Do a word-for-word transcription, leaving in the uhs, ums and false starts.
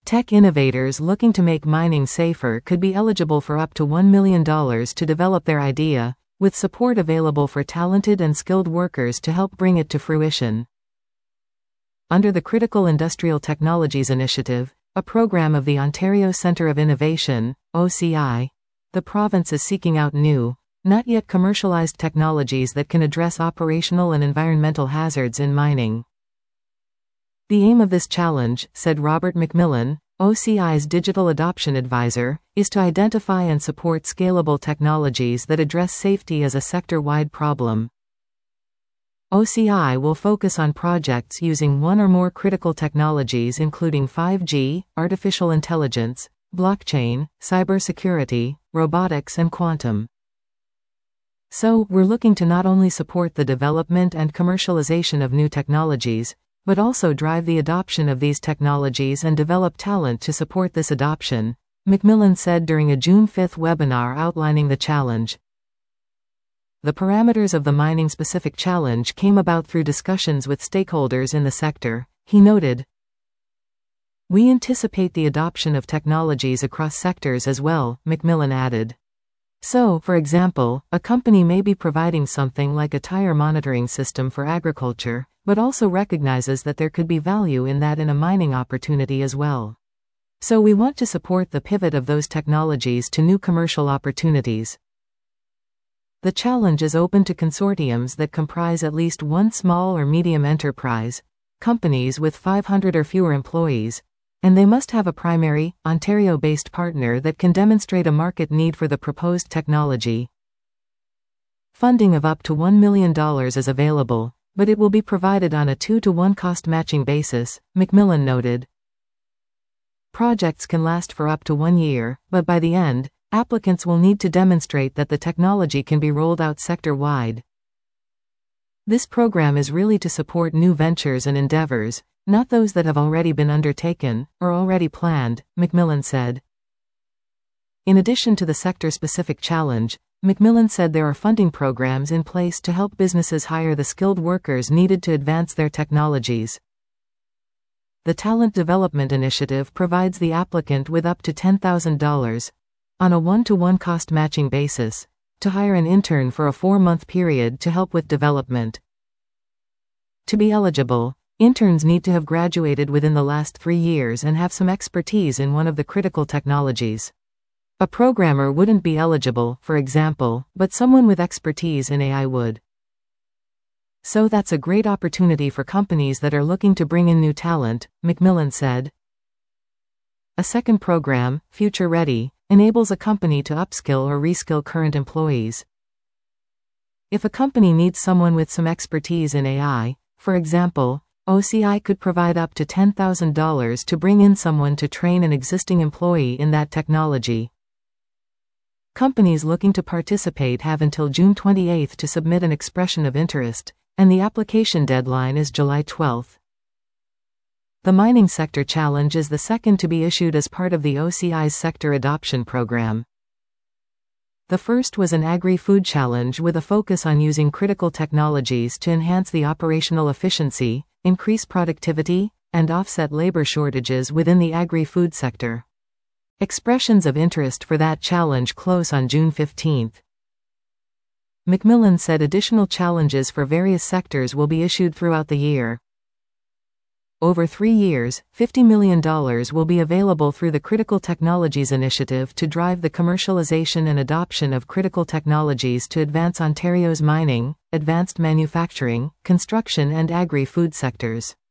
Tech innovators looking to make mining safer could be eligible for up to one million dollars to develop their idea, with support available for talented and skilled workers to help bring it to fruition. Under the Critical Industrial Technologies Initiative, a program of the Ontario Centre of Innovation, O C I, the province is seeking out new, not yet commercialized technologies that can address operational and environmental hazards in mining. The aim of this challenge, said Robert McMillan, O C I's Digital Adoption Advisor, is to identify and support scalable technologies that address safety as a sector-wide problem. O C I will focus on projects using one or more critical technologies including five G, artificial intelligence, blockchain, cybersecurity, robotics and quantum. So, we're looking to not only support the development and commercialization of new technologies, but also drive the adoption of these technologies and develop talent to support this adoption, McMillan said during a June fifth webinar outlining the challenge. The parameters of the mining-specific challenge came about through discussions with stakeholders in the sector, he noted. We anticipate the adoption of technologies across sectors as well, McMillan added. So, for example, a company may be providing something like a tire monitoring system for agriculture, but also recognizes that there could be value in that in a mining opportunity as well. So we want to support the pivot of those technologies to new commercial opportunities. The challenge is open to consortiums that comprise at least one small or medium enterprise, companies with five hundred or fewer employees, and they must have a primary, Ontario-based partner that can demonstrate a market need for the proposed technology. Funding of up to one million dollars is available, but it will be provided on a two to one cost-matching basis, McMillan noted. Projects can last for up to one year, but by the end, applicants will need to demonstrate that the technology can be rolled out sector-wide. This program is really to support new ventures and endeavors, not those that have already been undertaken, or already planned, McMillan said. In addition to the sector-specific challenge, McMillan said there are funding programs in place to help businesses hire the skilled workers needed to advance their technologies. The Talent Development Initiative provides the applicant with up to ten thousand dollars, on a one-to-one cost-matching basis, to hire an intern for a four-month period to help with development. To be eligible, interns need to have graduated within the last three years and have some expertise in one of the critical technologies. A programmer wouldn't be eligible, for example, but someone with expertise in A I would. So that's a great opportunity for companies that are looking to bring in new talent, McMillan said. A second program, Future Ready, enables a company to upskill or reskill current employees. If a company needs someone with some expertise in A I, for example, O C I could provide up to ten thousand dollars to bring in someone to train an existing employee in that technology. Companies looking to participate have until June twenty-eighth to submit an expression of interest, and the application deadline is July twelfth. The Mining Sector Challenge is the second to be issued as part of the O C I's Sector Adoption Program. The first was an Agri-Food Challenge with a focus on using critical technologies to enhance the operational efficiency, increase productivity, and offset labor shortages within the agri-food sector. Expressions of interest for that challenge close on June fifteenth. McMillan said additional challenges for various sectors will be issued throughout the year. Over three years, fifty million dollars will be available through the Critical Technologies Initiative to drive the commercialization and adoption of critical technologies to advance Ontario's mining, advanced manufacturing, construction and agri-food sectors.